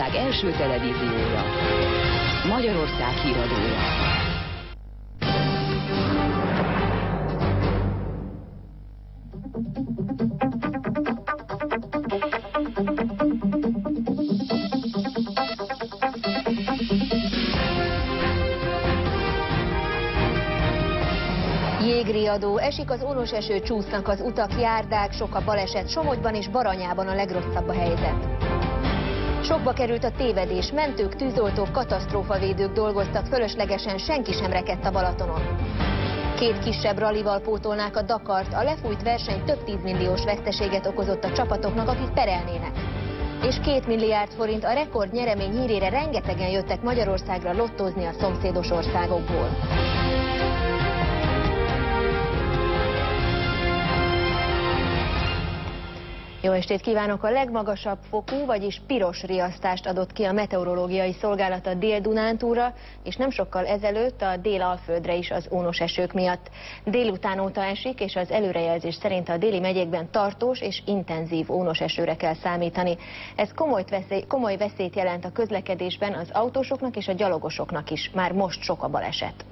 Magyarország első televíziója, Magyarország híradója. Jégriadó, esik az orros eső, csúsznak az utak, járdák, sok a baleset, Somogyban és Baranyában a legrosszabb a helyzet. Sokba került a tévedés, mentők, tűzoltók, katasztrófavédők dolgoztak, fölöslegesen senki sem rekedt a Balatonon. 2 kisebb rallival pótolnák a Dakart, a lefújt verseny több 10 milliós veszteséget okozott a csapatoknak, akik perelnének. És 2 milliárd forint a rekord nyeremény hírére rengetegen jöttek Magyarországra lottózni a szomszédos országokból. Jó estét kívánok! A legmagasabb fokú, vagyis piros riasztást adott ki a meteorológiai szolgálat a Dél-Dunántúlra, és nem sokkal ezelőtt a Dél-Alföldre is az ónos esők miatt. Délután óta esik, és az előrejelzés szerint a déli megyékben tartós és intenzív ónos esőre kell számítani. Ez komoly veszélyt jelent a közlekedésben az autósoknak és a gyalogosoknak is. Már most sok a baleset.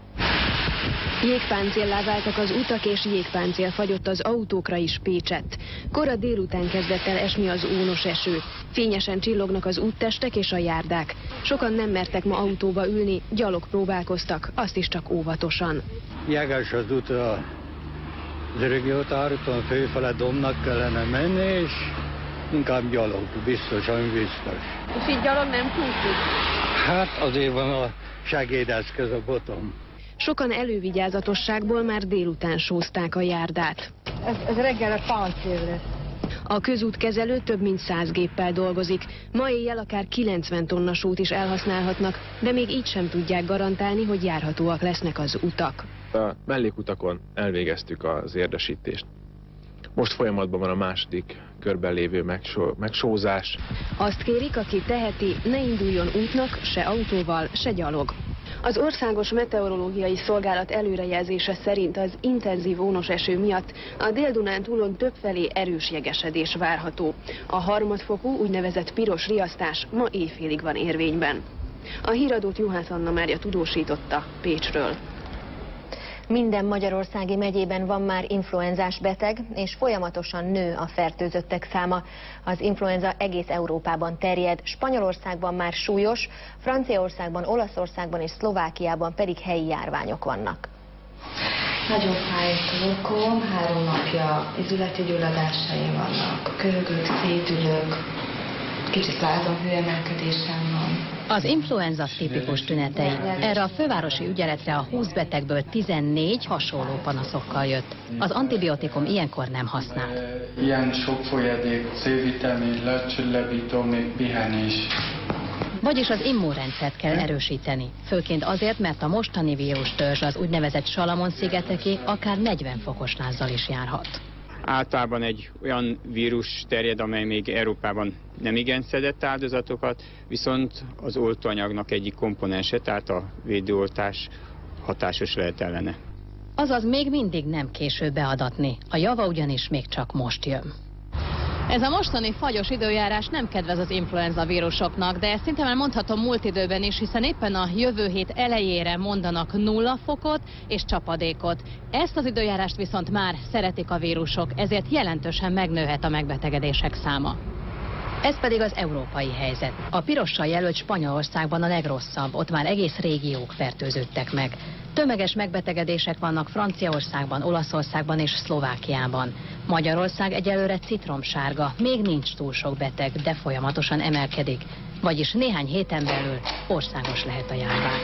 Jégpáncéllá váltak az utak, és jégpáncél fagyott az autókra is Pécsett. Kora délután kezdett el esni az ónos eső. Fényesen csillognak az úttestek és a járdák. Sokan nem mertek ma autóba ülni, gyalog próbálkoztak, azt is csak óvatosan. Jeges az út az Örökjótáron, főfele Domnak kellene menni, és inkább gyalog, biztosan biztos. És így gyalog nem kúszik? Hát azért van a segédeszköz, a botom. Sokan elővigyázatosságból már délután sózták a járdát. Ez reggel a páncél lesz. A közútkezelő több mint 100 géppel dolgozik. Ma éjjel akár 90 tonna sót is elhasználhatnak, de még így sem tudják garantálni, hogy járhatóak lesznek az utak. A mellékutakon elvégeztük az érdesítést. Most folyamatban van a második körben lévő megsózás. Azt kérik, aki teheti, ne induljon útnak se autóval, se gyalog. Az Országos Meteorológiai Szolgálat előrejelzése szerint az intenzív ónos eső miatt a Dél-Dunántúlon többfelé erős jegesedés várható. A harmadfokú úgynevezett piros riasztás ma éjfélig van érvényben. A híradót Juhász Anna Mária tudósította Pécsről. Minden magyarországi megyében van már influenzás beteg, és folyamatosan nő a fertőzöttek száma. Az influenza egész Európában terjed, Spanyolországban már súlyos, Franciaországban, Olaszországban és Szlovákiában pedig helyi járványok vannak. Nagyon fáj a torkom, 3 napja izületi gyulladásaim vannak, köhögök, szétülök, kicsit lázomhőemelkedésem van. Az influenza tipikus tünetei. Erre a fővárosi ügyeletre a 20 betegből 14 hasonló panaszokkal jött. Az antibiotikum ilyenkor nem használ. Ilyen sok folyadék, C-vitamin, lecsillapító, még pihenés. Vagyis az immunrendszert kell erősíteni. Főként azért, mert a mostani vírustörzs, az úgynevezett Salamon-szigeteké akár 40 fokos lázzal is járhat. Általában egy olyan vírus terjed, amely még Európában nem igen szedett áldozatokat, viszont az oltóanyagnak egyik komponense, tehát a védőoltás hatásos lehet ellene. Azaz még mindig nem késő beadatni, a java ugyanis még csak most jön. Ez a mostani fagyos időjárás nem kedvez az influenza vírusoknak, de ezt szinte már mondhatom múlt időben is, hiszen éppen a jövő hét elejére mondanak 0 fokot és csapadékot. Ezt az időjárást viszont már szeretik a vírusok, ezért jelentősen megnőhet a megbetegedések száma. Ez pedig az európai helyzet. A pirossal jelölt Spanyolországban a legrosszabb, ott már egész régiók fertőződtek meg. Tömeges megbetegedések vannak Franciaországban, Olaszországban és Szlovákiában. Magyarország egyelőre citromsárga, még nincs túl sok beteg, de folyamatosan emelkedik. Vagyis néhány héten belül országos lehet a járvány.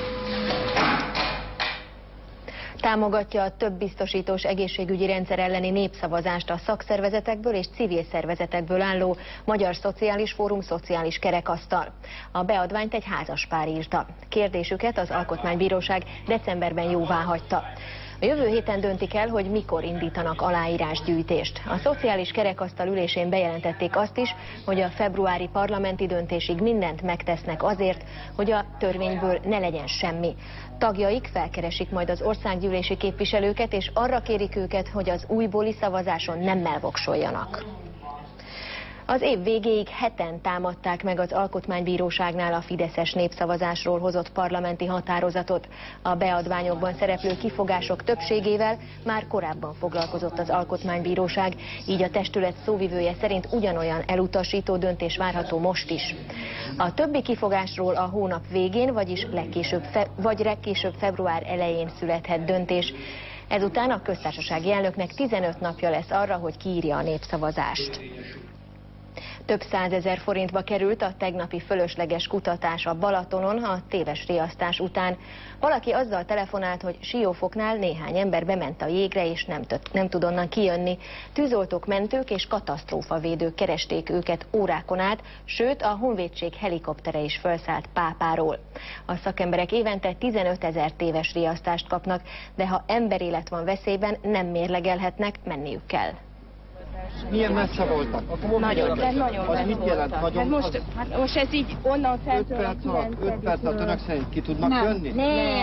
Támogatja a több biztosítós egészségügyi rendszer elleni népszavazást a szakszervezetekből és civil szervezetekből álló Magyar Szociális Fórum szociális kerekasztal. A beadványt egy házaspár írta. Kérdésüket az Alkotmánybíróság decemberben jóváhagyta. A jövő héten döntik el, hogy mikor indítanak aláírásgyűjtést. A szociális kerekasztal ülésén bejelentették azt is, hogy a februári parlamenti döntésig mindent megtesznek azért, hogy a törvényből ne legyen semmi. Tagjaik felkeresik majd az országgyűlési képviselőket, és arra kérik őket, hogy az újbóli szavazáson nemmel voksoljanak. Az év végéig 7-en támadták meg az Alkotmánybíróságnál a fideszes népszavazásról hozott parlamenti határozatot. A beadványokban szereplő kifogások többségével már korábban foglalkozott az Alkotmánybíróság, így a testület szóvivője szerint ugyanolyan elutasító döntés várható most is. A többi kifogásról a hónap végén, vagyis legkésőbb február elején születhet döntés. Ezután a köztársasági elnöknek 15 napja lesz arra, hogy kiírja a népszavazást. Több 100 000 forintba került a tegnapi fölösleges kutatás a Balatonon a téves riasztás után. Valaki azzal telefonált, hogy Siófoknál néhány ember bement a jégre és nem tud onnan kijönni. Tűzoltók, mentők és katasztrófavédők keresték őket órákon át, sőt a honvédség helikoptere is felszállt Pápáról. A szakemberek évente 15 000 téves riasztást kapnak, de ha emberélet van veszélyben, nem mérlegelhetnek, menniük kell. Milyen messze voltak? Nagyon. Az mit jelent? Nagyon, most ez így onnan feltől 5 perc alatt önök szerint ki tudnak jönni?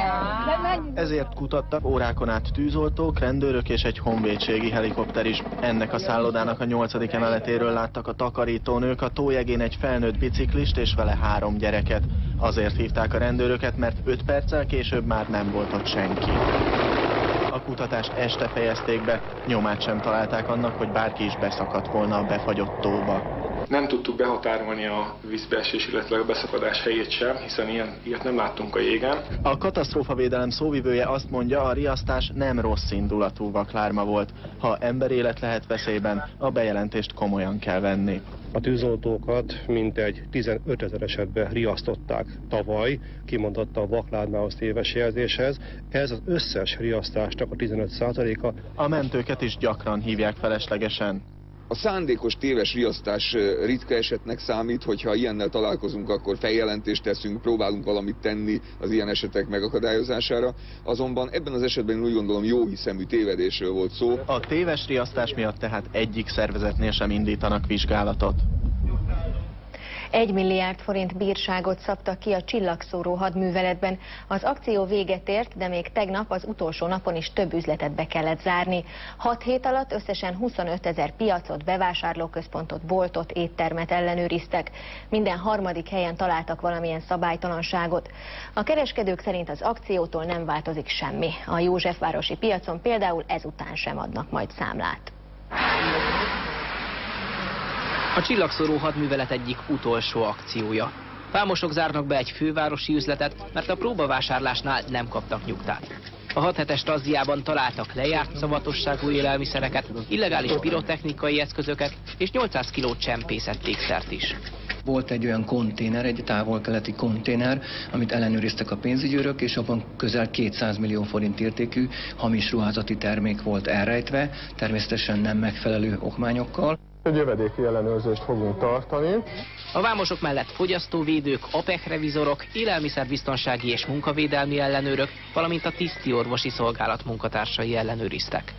Ezért kutattak órákon át tűzoltók, rendőrök és egy honvédségi helikopter is. Ennek a szállodának a 8. emeletéről láttak a takarítónők a tójegén egy felnőtt biciklist és vele 3 gyereket. Azért hívták a rendőröket, mert 5 perccel később már nem volt ott senki. A kutatást este fejezték be, nyomát sem találták annak, hogy bárki is beszakadt volna a befagyott tóba. Nem tudtuk behatárolni a vízbeesés, illetve a beszakadás helyét sem, hiszen ilyet nem láttunk a jégen. A katasztrófavédelem szóvivője azt mondja, a riasztás nem rossz indulatú vaklárma volt. Ha emberélet lehet veszélyben, a bejelentést komolyan kell venni. A tűzoltókat mintegy 15 000 esetben riasztották tavaly, kimondottan a vaklármához téves jelzéshez. Ez az összes riasztásnak a 15%-a. A mentőket is gyakran hívják feleslegesen. A szándékos téves riasztás ritka esetnek számít, hogyha ilyennel találkozunk, akkor feljelentést teszünk, próbálunk valamit tenni az ilyen esetek megakadályozására. Azonban ebben az esetben én úgy gondolom jóhiszemű tévedésről volt szó. A téves riasztás miatt tehát egyik szervezetnél sem indítanak vizsgálatot. 1 milliárd forint bírságot szabtak ki a csillagszóró hadműveletben. Az akció véget ért, de még tegnap az utolsó napon is több üzletet be kellett zárni. 6 hét alatt összesen 25 000 piacot, bevásárlóközpontot, boltot, éttermet ellenőriztek. Minden harmadik helyen találtak valamilyen szabálytalanságot. A kereskedők szerint az akciótól nem változik semmi. A Józsefvárosi piacon például ezután sem adnak majd számlát. A csillagszóró hadművelet egyik utolsó akciója. Vámosok zárnak be egy fővárosi üzletet, mert a próbavásárlásnál nem kaptak nyugtát. A 6 hetes razziában találtak lejárt szavatosságú élelmiszereket, illegális pirotechnikai eszközöket és 800 kg csempészett ékszert is. Volt egy olyan konténer, egy távol-keleti konténer, amit ellenőriztek a pénzügyőrök, és abban közel 200 millió forint értékű hamis ruházati termék volt elrejtve, természetesen nem megfelelő okmányokkal. Egy jövedéki ellenőrzést fogunk tartani. A vámosok mellett fogyasztóvédők, APEC revizorok, élelmiszerbiztonsági és munkavédelmi ellenőrök, valamint a tisztiorvosi szolgálat munkatársai ellenőriztek.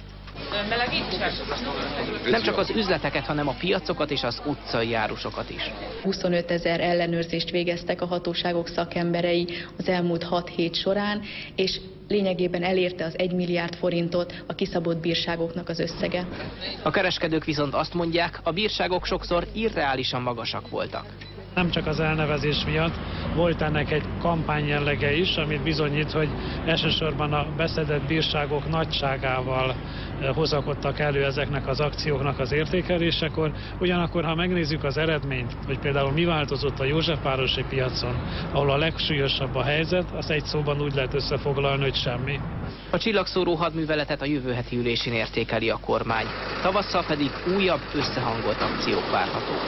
Nem csak az üzleteket, hanem a piacokat és az utcai árusokat is. 25 000 ellenőrzést végeztek a hatóságok szakemberei az elmúlt 6 hét során, és lényegében elérte az 1 milliárd forintot a kiszabott bírságoknak az összege. A kereskedők viszont azt mondják, a bírságok sokszor irreálisan magasak voltak. Nem csak az elnevezés miatt, volt ennek egy kampány jellege is, amit bizonyít, hogy elsősorban a beszedett bírságok nagyságával hozakodtak elő ezeknek az akcióknak az értékelésekor. Ugyanakkor, ha megnézzük az eredményt, hogy például mi változott a Józsefvárosi piacon, ahol a legsúlyosabb a helyzet, az egy szóban úgy lehet összefoglalni, hogy semmi. A csillagszóró hadműveletet a jövő heti ülésén értékeli a kormány. Tavasszal pedig újabb összehangolt akciók várhatók.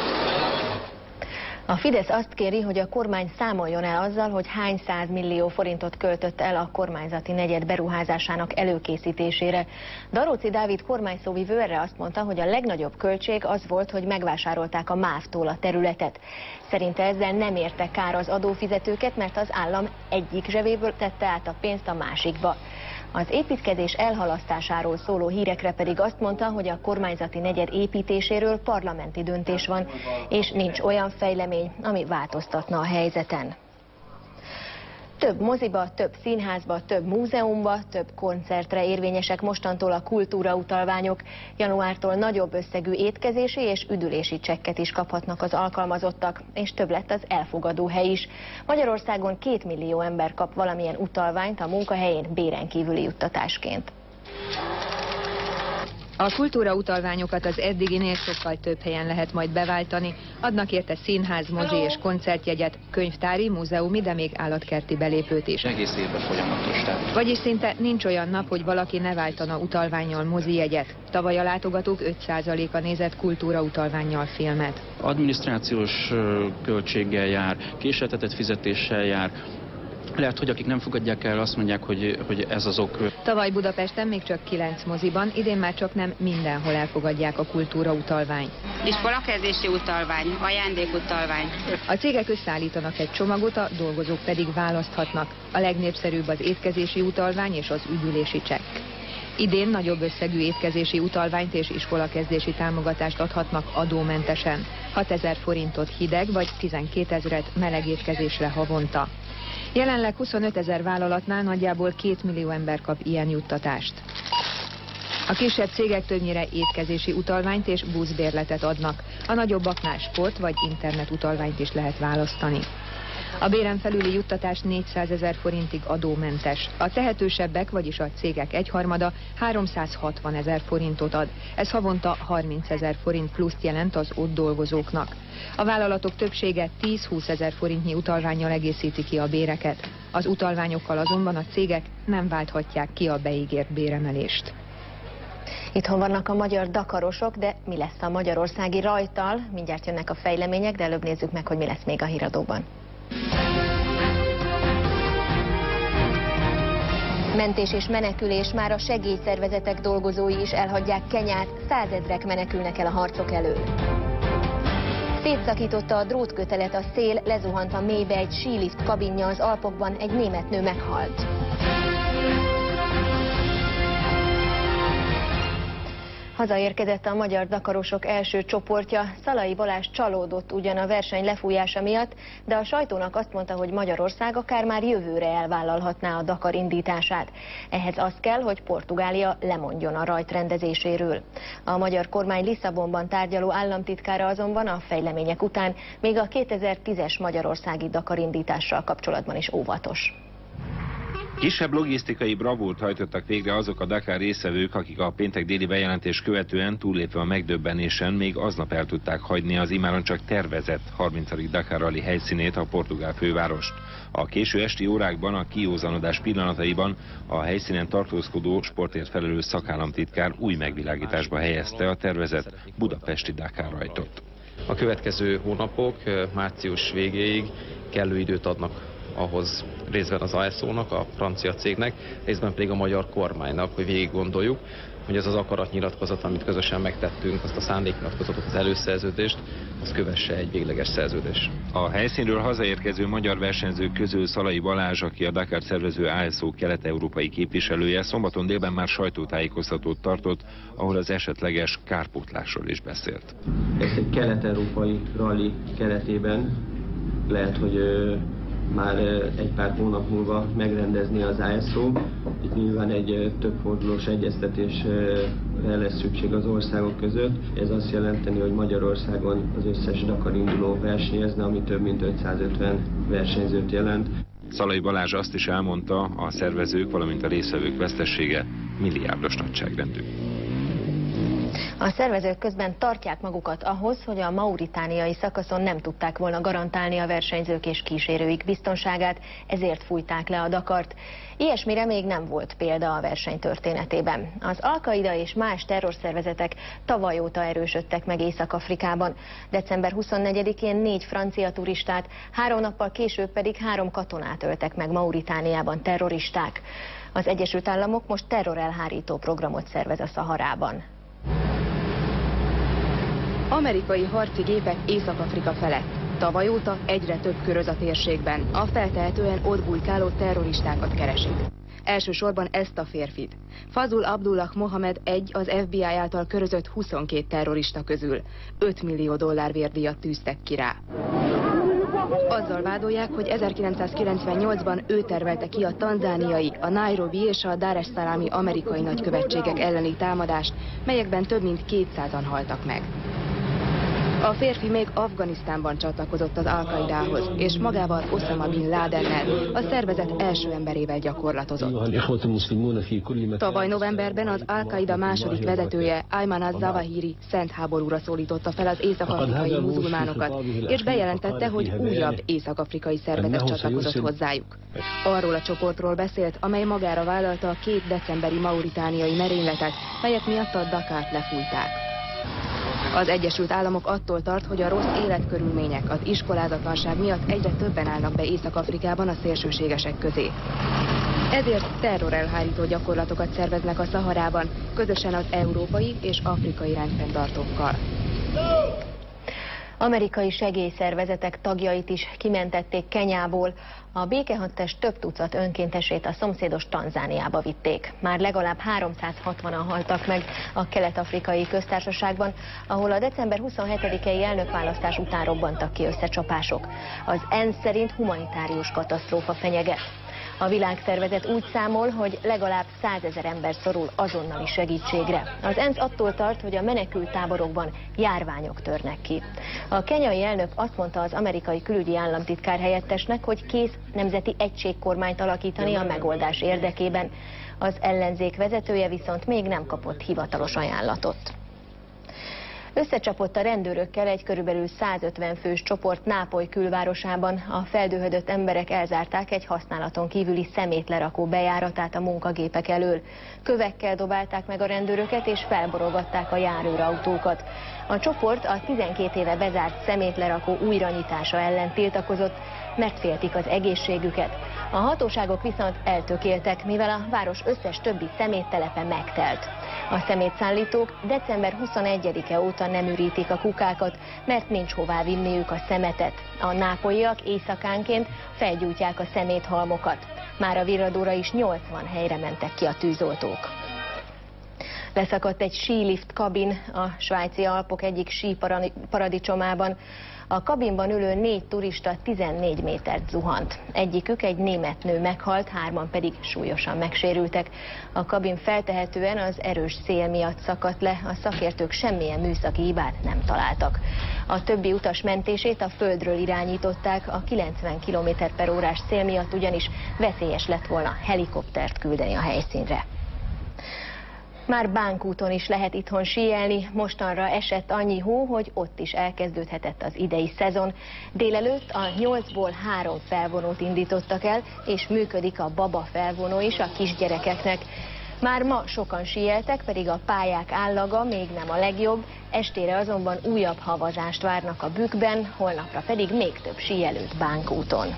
A Fidesz azt kéri, hogy a kormány számoljon el azzal, hogy hány 100 millió forintot költött el a kormányzati negyed beruházásának előkészítésére. Daróczi Dávid kormányszóvivő erre azt mondta, hogy a legnagyobb költség az volt, hogy megvásárolták a MÁV-tól a területet. Szerinte ezzel nem érte kár az adófizetőket, mert az állam egyik zsebéből tette át a pénzt a másikba. Az építkezés elhalasztásáról szóló hírekre pedig azt mondta, hogy a kormányzati negyed építéséről parlamenti döntés van, és nincs olyan fejlemény, ami változtatna a helyzeten. Több moziba, több színházba, több múzeumba, több koncertre érvényesek mostantól a kultúrautalványok. Januártól nagyobb összegű étkezési és üdülési csekket is kaphatnak az alkalmazottak, és több lett az elfogadó hely is. Magyarországon 2 millió ember kap valamilyen utalványt a munkahelyén béren kívüli juttatásként. A kultúrautalványokat az eddiginél sokkal több helyen lehet majd beváltani. Adnak érte színház, mozi és koncertjegyet, könyvtári, múzeumi, de még állatkerti belépőt is. Egész évben folyamatos. Vagyis szinte nincs olyan nap, hogy valaki ne váltana utalvánnyal mozijegyet. Tavaly a látogatók 5%-a nézett kultúrautalvánnyal filmet. Adminisztrációs költséggel jár, késleltetett fizetéssel jár. Lehet, hogy akik nem fogadják el, azt mondják, hogy ez az ok. Tavaly Budapesten még csak 9 moziban, idén már csak nem mindenhol elfogadják a kultúrautalványt. Iskolakezdési utalvány, ajándékutalvány. A cégek összeállítanak egy csomagot, a dolgozók pedig választhatnak. A legnépszerűbb az étkezési utalvány és az üdülési csekk. Idén nagyobb összegű étkezési utalványt és iskolakezdési támogatást adhatnak adómentesen. 6000 forintot hideg vagy 12 000 meleg étkezésre havonta. Jelenleg 25 000 vállalatnál nagyjából 2 millió ember kap ilyen juttatást. A kisebb cégek többnyire étkezési utalványt és buszbérletet adnak. A nagyobbaknál sport vagy internet utalványt is lehet választani. A béren felüli juttatás 400 000 forintig adómentes. A tehetősebbek, vagyis a cégek egyharmada 360 000 forintot ad. Ez havonta 30 000 forint pluszt jelent az ott dolgozóknak. A vállalatok többsége 10-20 000 forintnyi utalvánnyal egészíti ki a béreket. Az utalványokkal azonban a cégek nem válthatják ki a beígért béremelést. Itthon vannak a magyar dakarosok, de mi lesz a magyarországi rajttal? Mindjárt jönnek a fejlemények, de előbb nézzük meg, hogy mi lesz még a híradóban. Mentés és menekülés, már a segélyszervezetek dolgozói is elhagyják Kenyát, százezrek menekülnek el a harcok elől. Szétszakította a drótkötelet a szél, lezuhant a mélybe egy sílift kabinja az Alpokban, egy német nő meghalt. Hazaérkezett a magyar dakarosok első csoportja. Szalai Balázs csalódott ugyan a verseny lefújása miatt, de a sajtónak azt mondta, hogy Magyarország akár már jövőre elvállalhatná a Dakar indítását. Ehhez az kell, hogy Portugália lemondjon a rajt rendezéséről. A magyar kormány Lisszabonban tárgyaló államtitkára azonban a fejlemények után még a 2010-es magyarországi Dakar indítással kapcsolatban is óvatos. Kisebb logisztikai bravúrt hajtottak végre azok a Dakar résztvevők, akik a péntek déli bejelentés követően túllépve a megdöbbenésen még aznap el tudták hagyni az immáron csak tervezett 30. Dakar Rally helyszínét, a portugál fővárost. A késő esti órákban, a kiózanodás pillanataiban a helyszínen tartózkodó sportért felelős szakállamtitkár új megvilágításba helyezte a tervezett budapesti Dakar rajtot. A következő hónapok március végéig kellő időt adnak ahhoz részben az ASO-nak, a francia cégnek, részben pedig a magyar kormánynak, hogy végig gondoljuk, hogy ez az akaratnyilatkozat, amit közösen megtettünk, azt a szándéknyilatkozatot, az előszerződést, az kövesse egy végleges szerződés. A helyszínről hazaérkező magyar versenyzők közül Szalai Balázs, aki a Dakar szervező ASO kelet-európai képviselője, szombaton délben már sajtótájékoztatót tartott, ahol az esetleges kárpótlásról is beszélt. Ez egy kelet-európai rally keretében lehet, hogy már egy pár hónap múlva megrendezni az ASO. Itt nyilván egy többfordulós egyeztetésre lesz szükség az országok között. Ez azt jelenteni, hogy Magyarországon az összes Dakar induló versenyezne, ami több mint 550 versenyzőt jelent. Szalai Balázs azt is elmondta, a szervezők, valamint a résztvevők vesztesége milliárdos nagyságrendű. A szervezők közben tartják magukat ahhoz, hogy a mauritániai szakaszon nem tudták volna garantálni a versenyzők és kísérőik biztonságát, ezért fújták le a Dakart. Ilyesmire még nem volt példa a verseny történetében. Az Al-Qaida és más terrorszervezetek tavaly óta erősödtek meg Észak-Afrikában. December 24-én 4 francia turistát, 3 nappal később pedig 3 katonát öltek meg Mauritániában terroristák. Az Egyesült Államok most terrorelhárító programot szervez a Szaharában. Amerikai harci gépek Észak-Afrika felett. Tavaly óta egyre több köröz a térségben. A feltehetően ott bujkáló terroristákat keresik. Elsősorban ezt a férfit. Fazul Abdullah Mohamed az FBI által körözött 22 terrorista közül. $5 millió vérdíjat tűztek ki rá. Azzal vádolják, hogy 1998-ban ő tervelte ki a tanzániai, a Nairobi és a Dar es Salaami amerikai nagykövetségek elleni támadást, melyekben több mint 200-an haltak meg. A férfi még Afganisztánban csatlakozott az Al-Qaidához, és magával Osama Bin Ladennel, a szervezet első emberével gyakorlatozott. Tavaly novemberben az Al-Qaida második vezetője, Ayman az-Zawahiri szent háborúra szólította fel az észak-afrikai muzulmánokat, és bejelentette, hogy újabb észak-afrikai szervezet csatlakozott hozzájuk. Arról a csoportról beszélt, amely magára vállalta a 2 decemberi mauritániai merényletet, melyek miatt a Dakart lefújták. Az Egyesült Államok attól tart, hogy a rossz életkörülmények, az iskolázatlanság miatt egyre többen állnak be Észak-Afrikában a szélsőségesek közé. Ezért terrorelhárító gyakorlatokat szerveznek a Szaharában, közösen az európai és afrikai rendfenntartókkal. Amerikai segélyszervezetek tagjait is kimentették Kenyából. A békehadtest több tucat önkéntesét a szomszédos Tanzániába vitték. Már legalább 360-an haltak meg a Kelet-Afrikai Köztársaságban, ahol a december 27-i elnökválasztás után robbantak ki összecsapások. Az ENSZ szerint humanitárius katasztrófa fenyeget. A világszervezet úgy számol, hogy legalább 100 000 ember szorul azonnali segítségre. Az ENSZ attól tart, hogy a menekült táborokban járványok törnek ki. A kenyai elnök azt mondta az amerikai külügyi államtitkár helyettesnek, hogy kész nemzeti egységkormányt alakítani a megoldás érdekében. Az ellenzék vezetője viszont még nem kapott hivatalos ajánlatot. Összecsapott a rendőrökkel egy körülbelül 150 fős csoport Nápoly külvárosában. A feldühödött emberek elzárták egy használaton kívüli szemétlerakó bejáratát a munkagépek elől. Kövekkel dobálták meg a rendőröket és felborogatták a járőrautókat. A csoport a 12 éve bezárt szemétlerakó újranyitása ellen tiltakozott, mert féltik az egészségüket. A hatóságok viszont eltökéltek, mivel a város összes többi szeméttelepe megtelt. A szemétszállítók december 21-e óta nem ürítik a kukákat, mert nincs hová vinniük a szemetet. A nápolyiak éjszakánként felgyújtják a szeméthalmokat. Már a virradóra is 80 helyre mentek ki a tűzoltók. Leszakadt egy sílift kabin a svájci Alpok egyik síparadicsomában. A kabinban ülő 4 turista 14 métert zuhant. Egyikük, egy német nő meghalt, 3-an pedig súlyosan megsérültek. A kabin feltehetően az erős szél miatt szakadt le, a szakértők semmilyen műszaki hibát nem találtak. A többi utas mentését a földről irányították, a 90 km/h szél miatt ugyanis veszélyes lett volna helikoptert küldeni a helyszínre. Már Bánkúton is lehet itthon síelni, mostanra esett annyi hó, hogy ott is elkezdődhetett az idei szezon. Délelőtt a 8-ból 3 felvonót indítottak el, és működik a baba felvonó is a kisgyerekeknek. Már ma sokan síeltek, pedig a pályák állaga még nem a legjobb, estére azonban újabb havazást várnak a Bükkben, holnapra pedig még több síelőt Bánkúton.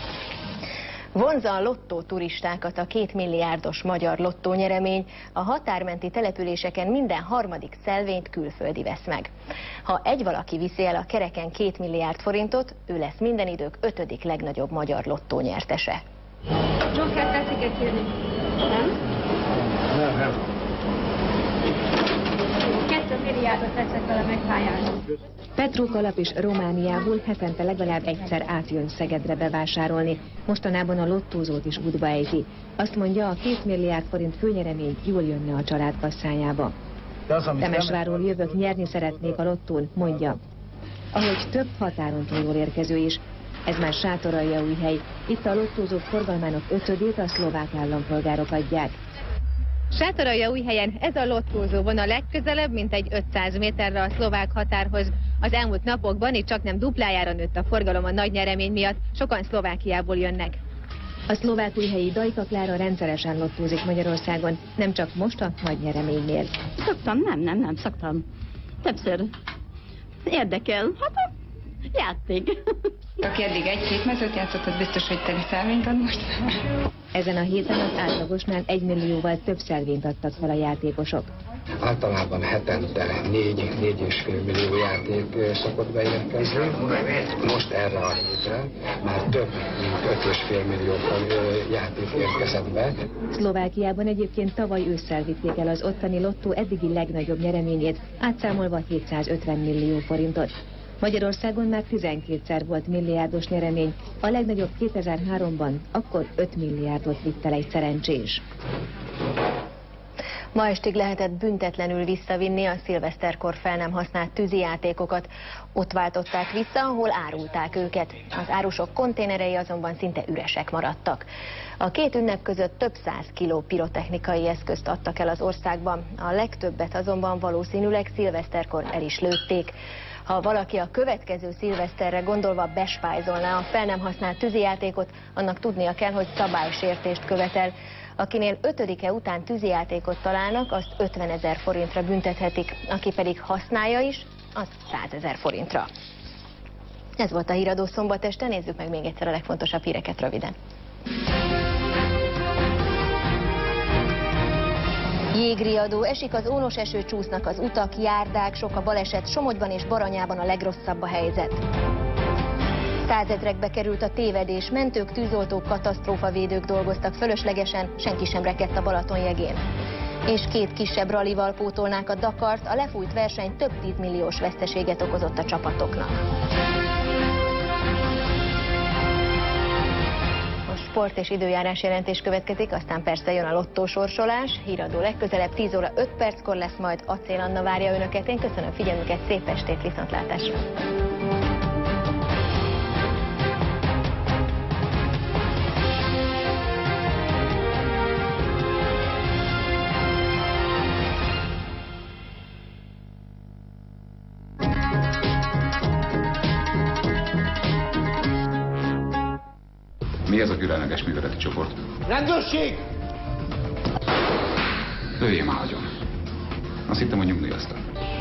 Vonzza a lottó turistákat a 2 milliárdos magyar lottónyeremény, a határmenti településeken minden 3. szelvényt külföldi vesz meg. Ha egy valaki viszi el a kereken 2 milliárd forintot, ő lesz minden idők 5. legnagyobb magyar lottó nyertese. Joker tetszik kérni? Nem? Nem. 2 milliárdot veszek vele megpályázni. Petruk alap is Romániából hetente legalább egyszer átjön Szegedre bevásárolni. Mostanában a lottózót is útba ejti. Azt mondja, a 2 milliárd forint főnyeremény jól jönne a család kasszájába. Temesvárról jövök, nyerni szeretnék a lottón, mondja. Ahogy több határon túlról érkező is. Ez már Sátoraljaújhely. Itt a lottózók forgalmának 5-ét a szlovák állampolgárok adják. Sátoraljaújhelyen ez a lottózó van a legközelebb, mint egy 500 méterre a szlovák határhoz. Az elmúlt napokban itt csaknem duplájára nőtt a forgalom a nagy nyeremény miatt, sokan Szlovákiából jönnek. A szlovákújhelyi Dajka Klára rendszeresen lottózik Magyarországon, nem csak most a nagy nyereménynél. Szoktam, nem szoktam. Többször érdekel. Hát játék. Aki eddig egy székmezőt játszott, az biztos, hogy teli szelvényt ad most. Ezen a héten az átlagosnál 1 millióval több szelvényt adtak fel a játékosok. Általában hetente 4-4,5 millió játék szokott beérkezni. Most erre a hétre már több mint 5,5 millió játék érkezett be. Szlovákiában egyébként tavaly ősszel vitték el az ottani lottó eddigi legnagyobb nyereményét, átszámolva 750 millió forintot. Magyarországon már 12-szer volt milliárdos nyeremény, a legnagyobb 2003-ban, akkor 5 milliárdot vitt el egy szerencsés. Ma estig lehetett büntetlenül visszavinni a szilveszterkor fel nem használt tűzijátékokat. Ott váltották vissza, ahol árulták őket. Az árusok konténerei azonban szinte üresek maradtak. A két ünnep között több 100 kiló pirotechnikai eszközt adtak el az országban. A legtöbbet azonban valószínűleg szilveszterkor el is lőtték. Ha valaki a következő szilveszterre gondolva bespájzolná a fel nem használt tűzijátékot, annak tudnia kell, hogy szabálysértést követel. Akinél 5-e után tűzijátékot találnak, azt 50 000 forintra büntethetik, aki pedig használja is, az 100 000 forintra. Ez volt a Híradó szombat este, nézzük meg még egyszer a legfontosabb híreket röviden. Jégriadó, esik az ónos eső, csúsznak az utak, járdák, sok a baleset, Somogyban és Baranyában a legrosszabb a helyzet. Százezrekbe került a tévedés, mentők, tűzoltók, katasztrófavédők dolgoztak fölöslegesen, senki sem rekedt a Balaton jegén. És 2 kisebb rallival pótolnák a Dakart, a lefújt verseny több 10 milliós veszteséget okozott a csapatoknak. Most sport és időjárás jelentés következik, aztán persze jön a lottósorsolás. Híradó legközelebb 10 óra 5 perckor lesz, majd Acél Anna várja önöket. Én köszönöm figyelmüket, szép estét, viszontlátásra! Mi ez a különleges műveleti csoport? Rendőrség! Lőjél már agyon. Azt hittem, hogy nyugdíjaztam.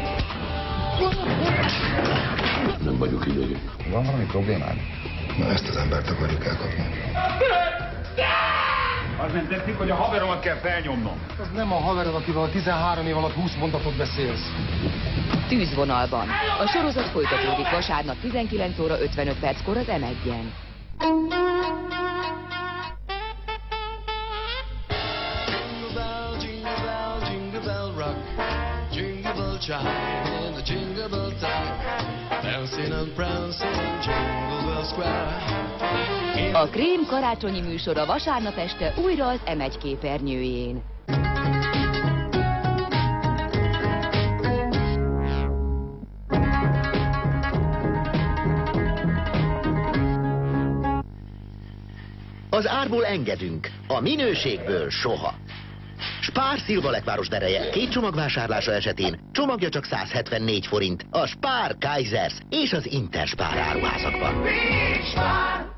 Nem vagyok idegi. Van valami problémád? Na, ezt az embert akarjuk elkapni. Az nem tetszik, hogy a haveromat kell felnyomnom. Az nem a haverod, akivel a 13 év alatt 20 mondatot beszélsz. Tűzvonalban. A sorozat folytatódik vasárnap 19 óra 55 perckor az M1-en. A Krém karácsonyi műsora vasárnap este újra az M1 képernyőjén. Az árból engedünk, a minőségből soha. Spár Szilvalekváros dereje 2 csomagvásárlása esetén csomagja csak 174 forint a Spár, Kaisers és az Interspár áruházakban.